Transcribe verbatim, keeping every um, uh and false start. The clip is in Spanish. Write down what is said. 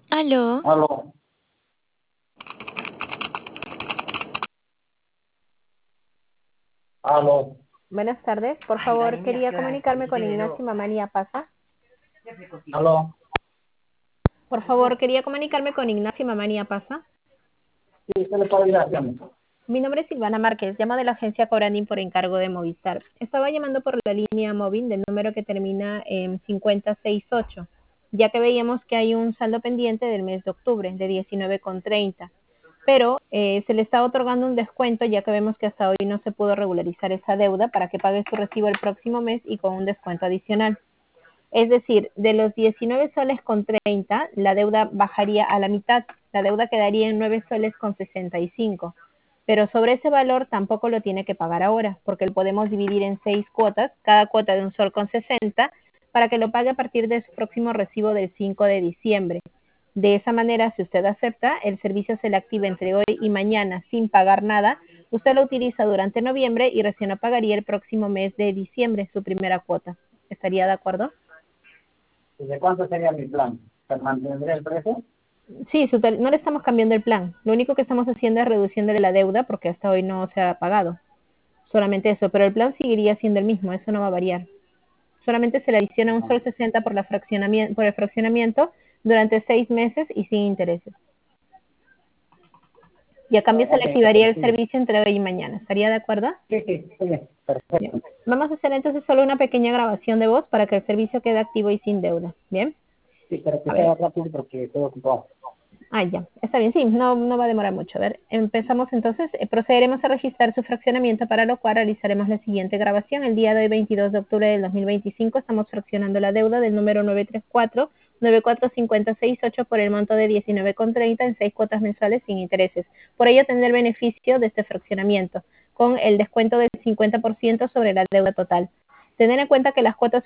Aló. Aló, aló, Buenas tardes, por favor, quería comunicarme con Ignacio Mamani Apaza. aló. Por favor, quería comunicarme con Ignacio Mamani Apaza. Sí, ¿qué le puedo ayudar? Dígame. Mi nombre es Silvana Márquez, llamo de la agencia Cobrandín por encargo de Movistar. Estaba llamando por la línea móvil del número que termina en cincuenta sesenta y ocho, ya que veíamos que hay un saldo pendiente del mes de octubre de diecinueve con treinta, pero eh, se le está otorgando un descuento ya que vemos que hasta hoy no se pudo regularizar esa deuda para que pague su recibo el próximo mes y con un descuento adicional. Es decir, de los diecinueve soles con treinta, la deuda bajaría a la mitad. La deuda quedaría en nueve soles con sesenta y cinco. Pero sobre ese valor tampoco lo tiene que pagar ahora, porque lo podemos dividir en seis cuotas, cada cuota de un sol con sesenta, para que lo pague a partir de su próximo recibo del cinco de diciembre. De esa manera, si usted acepta, el servicio se le activa entre hoy y mañana sin pagar nada. Usted lo utiliza durante noviembre y recién lo pagaría el próximo mes de diciembre, su primera cuota. ¿Estaría de acuerdo? ¿Y de cuánto sería mi plan? ¿Se mantendría el precio? Sí, su tar- no le estamos cambiando el plan. Lo único que estamos haciendo es reduciéndole la deuda porque hasta hoy no se ha pagado. Solamente eso, pero el plan seguiría siendo el mismo, eso no va a variar. Solamente se le adiciona un No. sol sesenta por, la fraccionamiento, por el fraccionamiento durante seis meses y sin intereses. Y a cambio se Ok, le activaría el sí, servicio entre hoy y mañana. ¿Estaría de acuerdo? sí, sí, sí, Bien. perfecto. Vamos a hacer entonces solo una pequeña grabación de voz para que el servicio quede activo y sin deuda. Bien. Sí, pero que A ver. sea rápido porque estoy ocupado. Ah, ya, está bien, sí, no, no va a demorar mucho. A ver, empezamos entonces, eh, procederemos a registrar su fraccionamiento, para lo cual realizaremos la siguiente grabación. El día de hoy, veintidós de octubre del dos mil veinticinco, estamos fraccionando la deuda del número nueve tres cuatro nueve cuatro cinco seis ocho por el monto de diecinueve con treinta en seis cuotas mensuales sin intereses. Por ello, tendrá el beneficio de este fraccionamiento, con el descuento del cincuenta por ciento sobre la deuda total. Tener en cuenta que las cuotas